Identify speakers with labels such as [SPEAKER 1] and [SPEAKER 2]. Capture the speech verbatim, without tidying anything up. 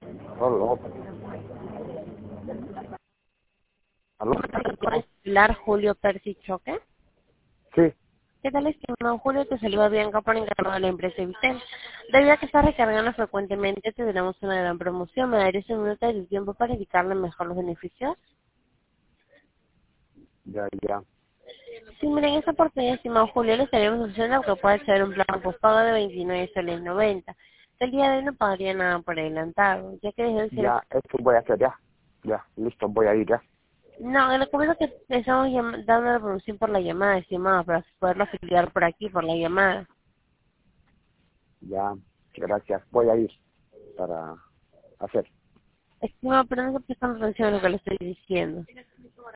[SPEAKER 1] Aló. ¿Aló?
[SPEAKER 2] Pilar Julio Percy Choque.
[SPEAKER 1] Sí,
[SPEAKER 2] ¿Qué tal, estimado Julio? Te saluda Bianca por encargo de la empresa Vitel. Debido a que estás recargando frecuentemente, te tenemos una gran promoción. ¿Me darías un minuto de tu tiempo para indicarle mejor los beneficios?
[SPEAKER 1] ya, ya.
[SPEAKER 2] Sí, miren, esta oportunidad, estimado Julio, le estaríamos ofreciendo que puede ser un plan postpago de veintinueve soles noventa. El día de hoy no pagaría nada por adelantado, ya que desde el servicio.
[SPEAKER 1] Ya, esto voy a hacer ya. Ya, listo, voy a ir ya.
[SPEAKER 2] No, lo que pasa es que le estamos llam- dando la promoción por la llamada, estimado, para poderlo afiliar por aquí, por la llamada.
[SPEAKER 1] Ya, gracias. Voy a ir para hacer.
[SPEAKER 2] Estimado, pero no se prestan atención a lo que le estoy diciendo.